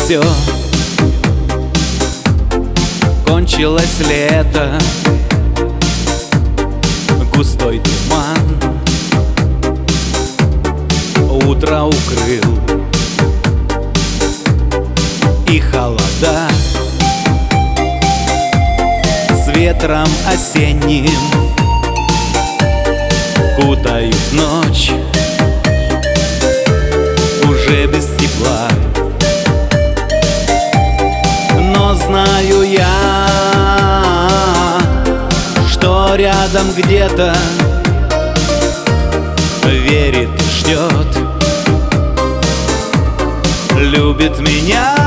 все. Кончилось лето, густой туман утро укрыл, и холода с ветром осенним кутают ночь уже без тепла. Но знаю я, что рядом где-то верит и ждет, любит меня.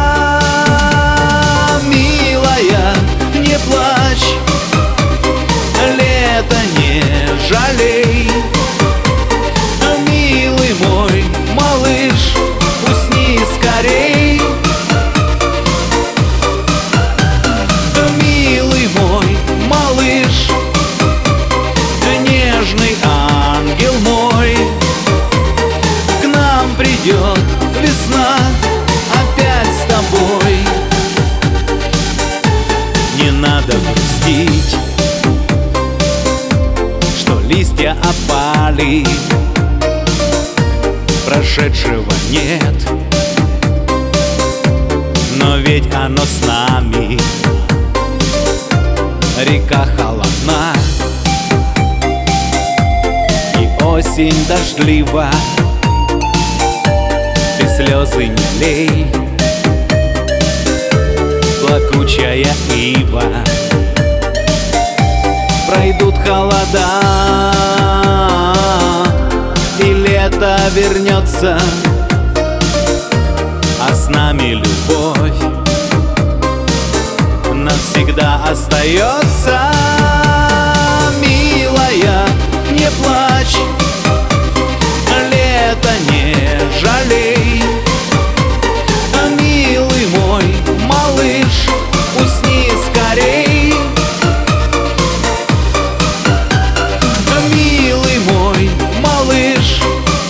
Милая, не плачь, лето не жалей. Милый мой малыш, усни скорей. Милый мой малыш, нежный ангел мой, к нам придет весна опять с тобой. Не надо грустить, что листья опали, прошедшего нет, но ведь оно с нами. Река холодна и осень дождлива, ты слезы не лей, плакучая ива. Пройдут холода, и лето вернется, а с нами любовь навсегда остается. Милая, не плачь, лето не жалей. Милый мой малыш, усни скорей. Милый мой малыш,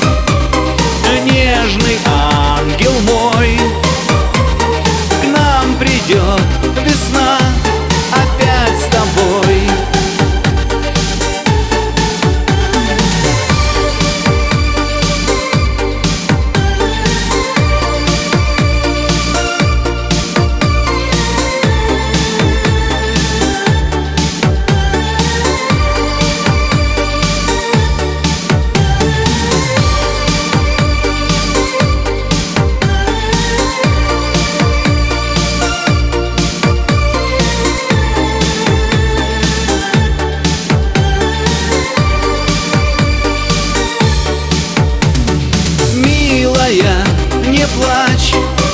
нежный ангел мой, к нам придет весна опять с тобой. Не плачь,